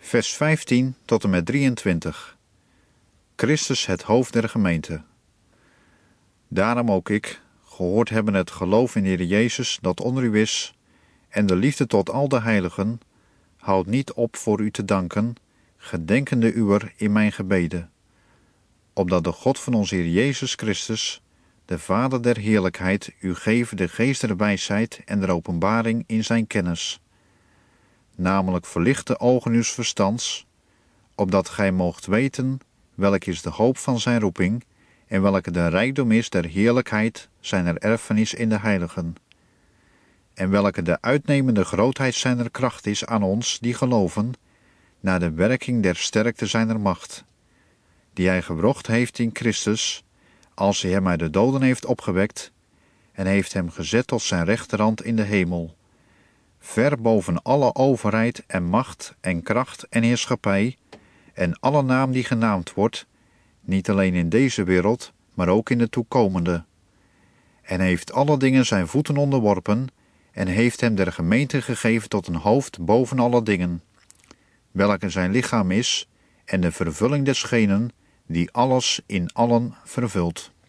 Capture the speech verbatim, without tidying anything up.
vers vijftien tot en met drieëntwintig. Christus het hoofd der gemeente. Daarom ook ik, gehoord hebben het geloof in de Heer Jezus dat onder u is, en de liefde tot al de heiligen, houd niet op voor u te danken, gedenkende uwer in mijn gebeden, opdat de God van onze Heer Jezus Christus, de Vader der heerlijkheid, u geven de geest der wijsheid en der openbaring in zijn kennis, namelijk verlicht de ogen uws verstands, opdat gij moogt weten welk is de hoop van zijn roeping en welke de rijkdom is der heerlijkheid zijner erfenis in de heiligen, en welke de uitnemende grootheid zijner kracht is aan ons die geloven, naar de werking der sterkte zijner macht, die hij gewrocht heeft in Christus, als hij hem uit de doden heeft opgewekt, en heeft hem gezet tot zijn rechterhand in de hemel, ver boven alle overheid en macht en kracht en heerschappij, en alle naam die genaamd wordt, niet alleen in deze wereld, maar ook in de toekomende. En heeft alle dingen zijn voeten onderworpen, en heeft hem der gemeente gegeven tot een hoofd boven alle dingen, welke zijn lichaam is, en de vervulling desgenen die alles in allen vervult.